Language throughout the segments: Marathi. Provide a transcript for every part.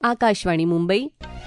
आकाशवाणी मुंबई.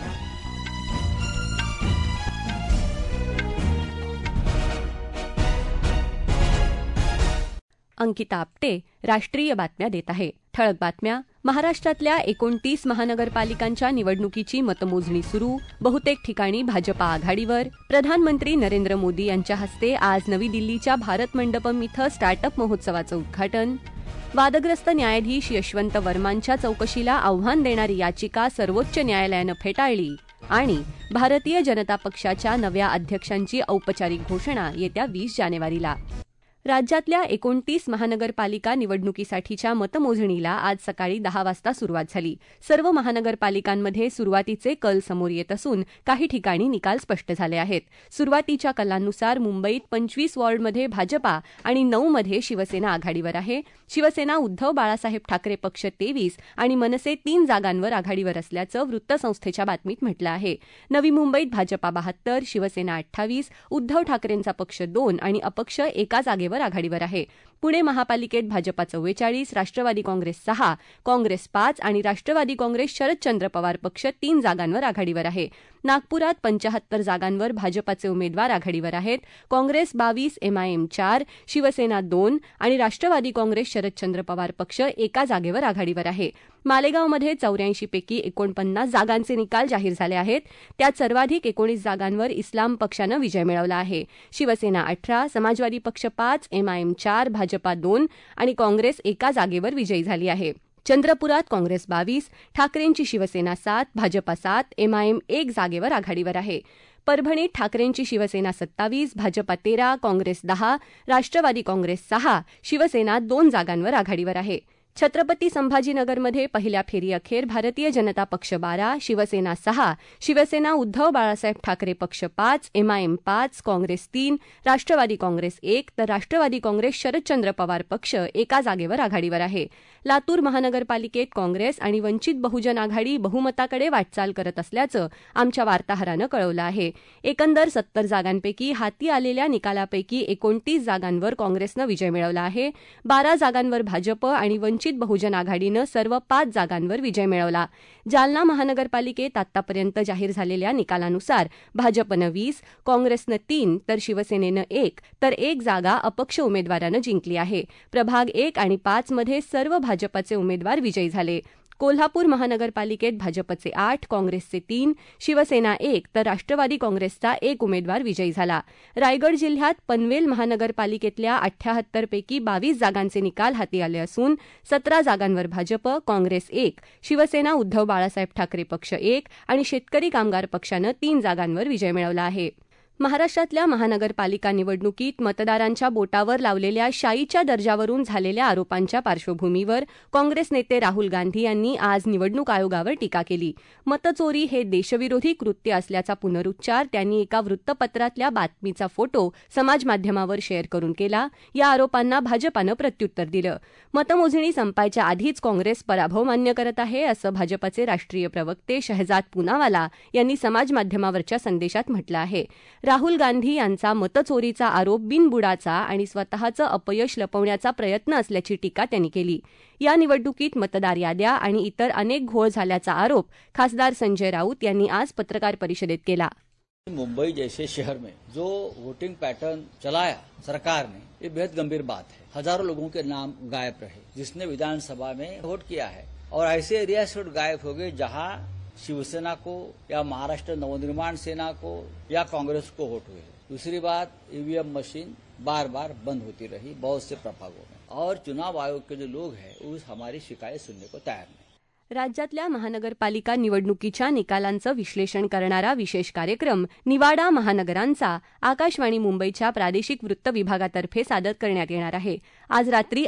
अंकिता आपटे राष्ट्रीय बातम्या देत आहे. ठळक बातम्या. महाराष्ट्रातल्या 29 महानगरपालिकांच्या निवडणुकीची मतमोजणी सुरू. बहुतेक ठिकाणी भाजपा आघाडीवर. प्रधानमंत्री नरेंद्र मोदी यांच्या हस्ते आज नवी दिल्लीच्या भारत मंडपम इथं स्टार्टअप महोत्सवाचं उद्घाटन. वादग्रस्त न्यायाधीश यशवंत वर्मांच्या चौकशीला आव्हान देणारी याचिका सर्वोच्च न्यायालयानं फेटाळली. आणि भारतीय जनता पक्षाच्या नव्या अध्यक्षांची औपचारिक घोषणा येत्या 20 जानेवारीला. राज्यातल्या 29 महानगरपालिका निवडणुकीसाठीच्या मतमोजणीला आज सकाळी 10 वाजता सुरुवात झाली. सर्व महानगरपालिकांमध्ये सुरुवातीचे कल समोर येत असून काही ठिकाणी निकाल स्पष्ट झाले आहेत. सुरुवातीच्या कलांनुसार मुंबईत 25 वॉर्डमध्ये भाजपा आणि 9 मध्ये शिवसेना आघाडीवर आहे. शिवसेना उद्धव बाळासाहेब ठाकरे पक्ष 23 आणि मनसे 3 जागांवर आघाडीवर असल्याचं वृत्तसंस्थेच्या बातमीत म्हटलं आहे. नवी मुंबईत भाजपा 72, शिवसेना 28, उद्धव ठाकरेंचा पक्ष 2 आणि अपक्ष एका जागेवर आघाडीवर आहे. पुणे महापालिकेत भाजपा 44, राष्ट्रवादी काँग्रेस 6, काँग्रेस 5 आणि राष्ट्रवादी काँग्रेस शरदचंद्र पवार पक्ष 3 जागांवर आघाडीवर आहे. नागपुरात 75 जागांवर भाजपाचे उमेदवार आघाडीवर आहेत. काँग्रेस 22, एमआयएम 4, शिवसेना 2 आणि राष्ट्रवादी काँग्रेस शरदचंद्र पवार पक्ष एका जागेवर आघाडीवर आहे. मालेगावमध्ये 84 पैकी 49 जागांचे निकाल जाहीर झाले आहेत. त्यात सर्वाधिक 19 जागांवर इस्लाम पक्षानं विजय मिळवला आहे. शिवसेना 18, समाजवादी पक्ष 5, एमआयएम 4, भाजपा 2 आणि काँग्रेस एका जागेवर विजयी झाली आहे. चंद्रपुरात काँग्रेस 22, ठाकरेंची शिवसेना 7, भाजपा 7, एमआयएम 1 जागेवर आघाडीवर आहे. परभणीत ठाकरेंची शिवसेना 27, भाजपा 13, काँग्रेस 10, राष्ट्रवादी काँग्रेस 6, शिवसेना 2 जागांवर आघाडीवर आहे. छत्रपती संभाजीनगरमध्ये पहिल्या फेरीअखेर भारतीय जनता पक्ष 12, शिवसेना 6, शिवसेना उद्धव बाळासाहेब ठाकरे पक्ष 5, एमआयएम 5, काँग्रेस 3, राष्ट्रवादी काँग्रेस 1 तर राष्ट्रवादी काँग्रेस शरदचंद्र पवार पक्ष एका जागेवर आघाडीवर आहे. लातूर महानगरपालिकेत काँग्रेस आणि वंचित बहुजन आघाडी बहुमताकडे वाटचाल करत असल्याचं आमच्या वार्ताहरानं कळवलं आहे. एकंदर 70 जागांपैकी हाती आलेल्या निकालापैकी 29 जागांवर काँग्रेसनं विजय मिळवला आहे. 12 जागांवर भाजप आणि वंचित बहुजन आघाडीनं सर्व 5 जागांवर विजय मिळवला. जालना महानगरपालिकेत आतापर्यंत जाहीर झालेल्या निकालानुसार भाजपनं 20, काँग्रेसनं 3 तर शिवसेनेनं 1 तर 1 जागा अपक्ष उमेदवारानं जिंकली आहे. प्रभाग 1 आणि 5 मध्ये सर्व भाजपाचे उमेदवार विजयी झाले. कोल्हापूर महानगरपालिकेत भाजपचे 8, काँग्रेसचे 3, शिवसेना 1 तर राष्ट्रवादी काँग्रेसचा 1 उमेदवार विजयी झाला. रायगड जिल्ह्यात पनवेल महानगरपालिकेतल्या 78 पैकी 22 जागांचे निकाल हाती आले असून 17 जागांवर भाजप, काँग्रेस 1, शिवसेना उद्धव बाळासाहेब ठाकरे पक्ष 1 आणि शेतकरी कामगार पक्षानं 3 जागांवर विजय मिळवला आहे. महाराष्ट्रातल्या महानगरपालिका निवडणुकीत मतदारांच्या बोटावर लावलेल्या शाईच्या दर्जावरून झालेल्या आरोपांच्या पार्श्वभूमीवर काँग्रेस नेते राहुल गांधी यांनी आज निवडणूक आयोगावर टीका केली. मतचोरी हे देशविरोधी कृत्य असल्याचा पुनरुच्चार त्यांनी एका वृत्तपत्रातल्या बातमीचा फोटो समाजमाध्यमावर शेअर करून केला. या आरोपांना भाजपानं प्रत्युत्तर दिलं. मतमोजणी संपायच्या आधीच काँग्रेस पराभव मान्य करत आहे असं भाजपाचे राष्ट्रीय प्रवक्ते शहजाद पूनावाला यांनी समाजमाध्यमावरच्या संदेशात म्हटलं आहे. राहुल गांधी यांचा मतचोरीचा आरोप बिनबुडाचा आणि स्वतःचं अपयश लपवण्याचा प्रयत्न असल्याची टीका त्यांनी केली. या निवडणुकीत मतदार याद्या आणि इतर अनेक घोळ झाल्याचा आरोप खासदार संजय राऊत यांनी आज पत्रकार परिषदेत केला. मुंबई जैसे शहर में जो वोटिंग पैटर्न चलाया सरकार ने, ये बेहद गंभीर बात है. हजारों लोगों के नाम गायब रहे जिसने विधानसभा में वोट किया है और ऐसे एरिया से गायब हो गए जहां शिवसेना को या महाराष्ट्र नवनिर्माण सेना को या कांग्रेस को वोट हुए. दूसरी बात, ईवीएम मशीन बार बार बंद होती रही बहुत से प्रभागों में और चुनाव आयोग के जो लोग हैं वो हमारी शिकायत सुनने को तैयार नहीं. राज्यातल्या महानगरपालिका निवडणुकीच्या निकालांचं विश्लेषण करणारा विशेष कार्यक्रम निवाडा महानगरांचा आकाशवाणी मुंबईच्या प्रादेशिक वृत्त विभागातर्फे सादर करण्यात येणार आहे. आज रात्री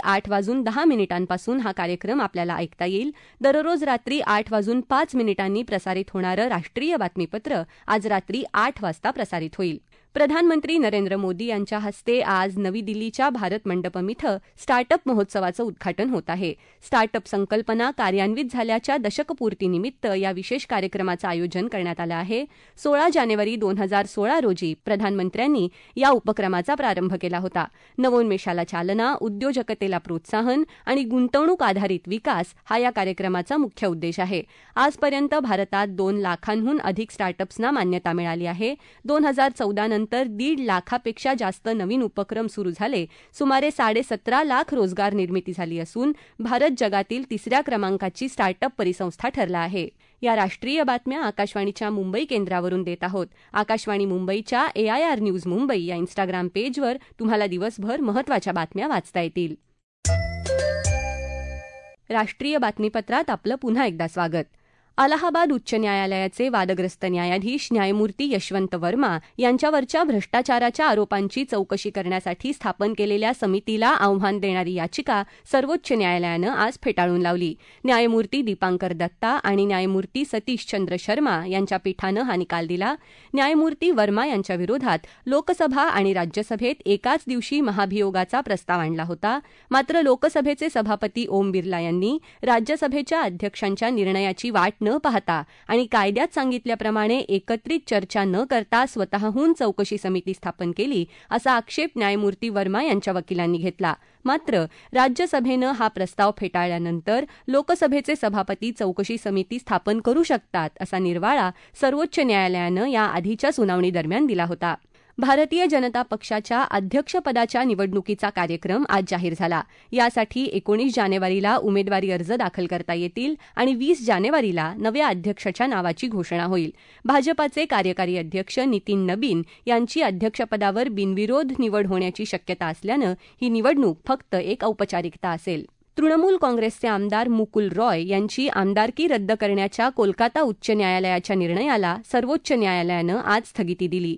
8:10 हा कार्यक्रम आपल्याला ऐकता येईल. दररोज रात्री 8:05 प्रसारित होणारं राष्ट्रीय बातमीपत्र आज रात्री 8 वाजता प्रसारित होईल. प्रधानमंत्री नरेंद्र मोदी यांच्या हस्ते आज नवी दिल्लीच्या भारत मंडपम इथं स्टार्टअप महोत्सवाचं उद्घाटन होत आहे. स्टार्टअप संकल्पना कार्यान्वित झाल्याच्या दशकपूर्तीनिमित्त या विशेष कार्यक्रमाचं आयोजन करण्यात आलं आहे. 16 जानेवारी 2016 रोजी प्रधानमंत्र्यांनी या उपक्रमाचा प्रारंभ केला होता. नवोन्मेषाला चालना, उद्योजकतेला प्रोत्साहन आणि गुंतवणूक आधारित विकास हा या कार्यक्रमाचा मुख्य उद्देश आहे. आजपर्यंत भारतात 2 लाखांहून अधिक स्टार्टअप्सना मान्यता मिळाली आहे. 2014 नंतर 1.5 लाखापेक्षा जास्त नवीन उपक्रम सुरू झाले. सुमारे 17.5 लाख रोजगार निर्मिती झाली असून भारत जगातील 3ऱ्या क्रमांकाची स्टार्टअप परिसंस्था ठरला आहे. या राष्ट्रीय बातम्या आकाशवाणीच्या मुंबई केंद्रावरून देत आहोत. आकाशवाणी मुंबईच्या AIR न्यूज मुंबई या इंस्टाग्राम पेजवर तुम्हाला दिवसभर महत्त्वाच्या बातम्या वाचता येतील. राष्ट्रीय बातमीपत्रात आपलं पुन्हा एकदा स्वागत. अलाहाबाद उच्च न्यायालयाचे वादग्रस्त न्यायाधीश न्यायमूर्ती यशवंत वर्मा यांच्यावरच्या भ्रष्टाचाराच्या आरोपांची चौकशी करण्यासाठी स्थापन केलेल्या समितीला आव्हान देणारी याचिका सर्वोच्च न्यायालयानं आज फेटाळून लावली. न्यायमूर्ती दीपांकर दत्ता आणि न्यायमूर्ती सतीशचंद्र शर्मा यांच्या पीठानं हा निकाल दिला. न्यायमूर्ती वर्मा यांच्या विरोधात लोकसभा आणि राज्यसभेत एकाच दिवशी महाभियोगाचा प्रस्ताव आणला होता. मात्र लोकसभेचे सभापती ओम बिर्ला यांनी राज्यसभेच्या अध्यक्षांच्या निर्णयाची वाट न पाहता आणि कायद्यात सांगितल्याप्रमाणे एकत्रित चर्चा न करता स्वतःहून चौकशी समिती स्थापन केली असा आक्षेप न्यायमूर्ती वर्मा यांच्या वकिलांनी घेतला. मात्र राज्यसभेनं हा प्रस्ताव फेटाळल्यानंतर लोकसभेचे सभापती चौकशी समिती स्थापन करू शकतात असा निर्वाळा सर्वोच्च न्यायालयानं या आधीच्या सुनावणीदरम्यान दिला होता. भारतीय जनता पक्षाच्या अध्यक्षपदाच्या निवडणुकीचा कार्यक्रम आज जाहीर झाला. यासाठी 19 जानेवारीला उमेदवारी अर्ज दाखल करता येतील आणि 20 जानेवारीला नव्या अध्यक्षाच्या नावाची घोषणा होईल. भाजपाचे कार्यकारी अध्यक्ष नितीन नबीन यांची अध्यक्षपदावर बिनविरोध निवड होण्याची शक्यता असल्यानं ही निवडणूक फक्त एक औपचारिकता असेल. तृणमूल काँग्रेसचे आमदार मुकुल रॉय यांची आमदारकी रद्द करण्याच्या कोलकाता उच्च न्यायालयाच्या निर्णयाला सर्वोच्च न्यायालयानं आज स्थगिती दिली.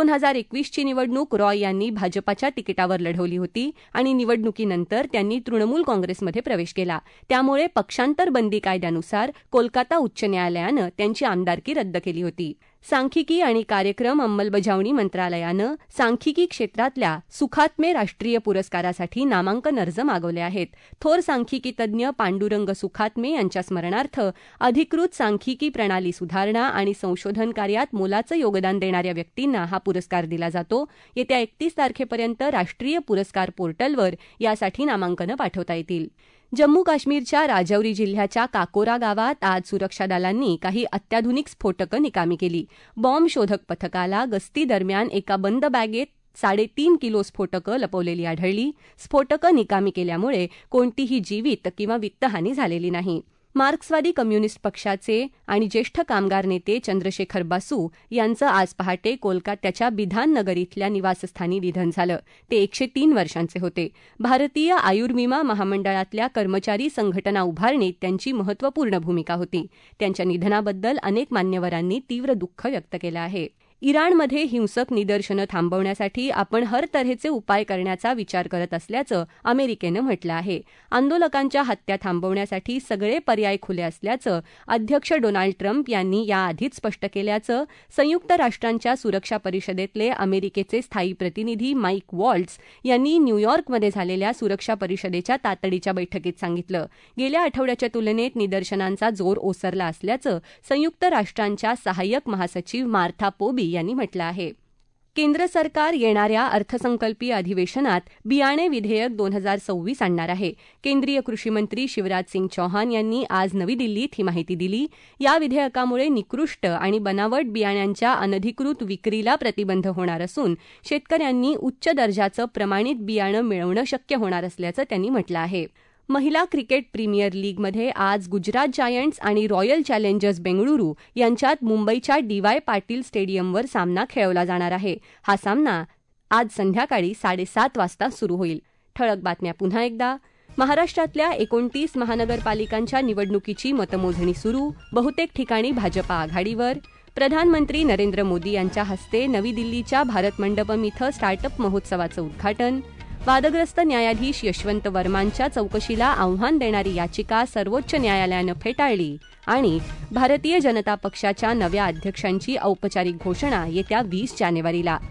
2021ची निवडणूक रॉय यांनी भाजपाच्या तिकिटावर लढवली होती आणि निवडणुकीनंतर त्यांनी तृणमूल काँग्रेसमध्ये प्रवेश केला. त्यामुळे पक्षांतर बंदी कायद्यानुसार कोलकाता उच्च न्यायालयानं त्यांची आमदारकी रद्द केली होती. सांख्यिकी आणि कार्यक्रम अंमलबजावणी मंत्रालयानं सांख्यिकी क्षेत्रातल्या सुखात्मे राष्ट्रीय पुरस्कारासाठी नामांकन अर्ज मागवले आहेत. थोर सांख्यिकी तज्ज्ञ पांडुरंग सुखात्मे यांच्या स्मरणार्थ अधिकृत सांख्यिकी प्रणाली सुधारणा आणि संशोधन कार्यात मोलाचं योगदान देणाऱ्या व्यक्तींना हा पुरस्कार दिला जातो. येत्या 31 तारखेपर्यंत राष्ट्रीय पुरस्कार पोर्टलवर यासाठी नामांकनं पाठवता येतील. जम्मू काश्मीरच्या राजौरी जिल्ह्याच्या काकोरा गावात आज सुरक्षा दलांनी काही अत्याधुनिक स्फोटकं निकामी केली. बॉम्ब शोधक पथकाला गस्तीदरम्यान एका बंद बॅगेत 3.5 किलो स्फोटकं लपवलेली आढळली. स्फोटकं निकामी केल्यामुळे कोणतीही जीवित किंवा वित्तहानी झालेली नाही. मार्क्सवादी कम्युनिस्ट पक्षाचे आणि ज्येष्ठ कामगार नेते चंद्रशेखर बासू यांचं आज पहाटे कोलकात्याच्या बिधाननगर इथल्या निवासस्थानी निधन झालं. ते 103 वर्षांचे होते. भारतीय आयुर्विमा महामंडळातल्या कर्मचारी संघटना उभारणीत त्यांची महत्त्वपूर्ण भूमिका होती. त्यांच्या निधनाबद्दल अनेक मान्यवरांनी तीव्र दुःख व्यक्त केलं आहे. इराणमध्ये हिंसक निदर्शनं थांबवण्यासाठी आपण हर तऱ्हेचे उपाय करण्याचा विचार करत असल्याचं अमेरिकेनं म्हटलं आहे. आंदोलकांच्या हत्या थांबवण्यासाठी सगळे पर्याय खुले असल्याचं अध्यक्ष डोनाल्ड ट्रम्प यांनी याआधीच स्पष्ट केल्याचं संयुक्त राष्ट्रांच्या सुरक्षा परिषदेतले अमेरिकेचे स्थायी प्रतिनिधी माईक वॉल्ट्स यांनी न्यूयॉर्कमध्ये झालेल्या सुरक्षा परिषदेच्या तातडीच्या बैठकीत सांगितलं. गेल्या आठवड्याच्या तुलनेत निदर्शनांचा जोर ओसरला असल्याचं संयुक्त राष्ट्रांच्या सहाय्यक महासचिव मार्था पोबी यांनी म्हटलं आहे. केंद्र सरकार येणाऱ्या अर्थसंकल्पीय अधिवेशनात बियाणे विधेयक 2026 आणणार आहे. केंद्रीय कृषी मंत्री शिवराज सिंग चौहान यांनी आज नवी दिल्लीत ही माहिती दिली. या विधेयकामुळे निकृष्ट आणि बनावट बियाण्यांच्या अनधिकृत विक्रीला प्रतिबंध होणार असून शेतकऱ्यांनी उच्च दर्जाचं प्रमाणित बियाणं मिळवणं शक्य होणार असल्याचं त्यांनी म्हटलं आहे. महिला क्रिकेट प्रीमियर लीगमध्ये आज गुजरात जायंट्स आणि रॉयल चॅलेंजर्स बेंगळुरू यांच्यात मुंबईच्या DY पाटील स्टेडियमवर सामना खेळवला जाणार आहे. हा सामना आज संध्याकाळी 7:30 वाजता सुरू होईल. ठळक बातम्या पुन्हा एकदा. महाराष्ट्रातल्या 29 महानगरपालिकांच्या निवडणुकीची मतमोजणी सुरू. बहुतेक ठिकाणी भाजपा आघाडीवर. प्रधानमंत्री नरेंद्र मोदी यांच्या हस्ते नवी दिल्लीच्या भारत मंडपम इथं स्टार्टअप महोत्सवाचं उद्घाटन. वादग्रस्त न्यायाधीश यशवंत वर्मांच्या चौकशीला आव्हान देणारी याचिका सर्वोच्च न्यायालयानं फेटाळली. आणि भारतीय जनता पक्षाच्या नव्या अध्यक्षांची औपचारिक घोषणा येत्या 20 जानेवारीला.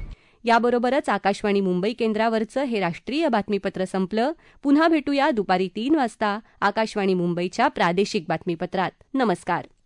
याबरोबरच आकाशवाणी मुंबई केंद्रावरचं हे राष्ट्रीय बातमीपत्र संपलं. पुन्हा भेटूया दुपारी 3 वाजता आकाशवाणी मुंबईच्या प्रादेशिक बातमीपत्रात. नमस्कार.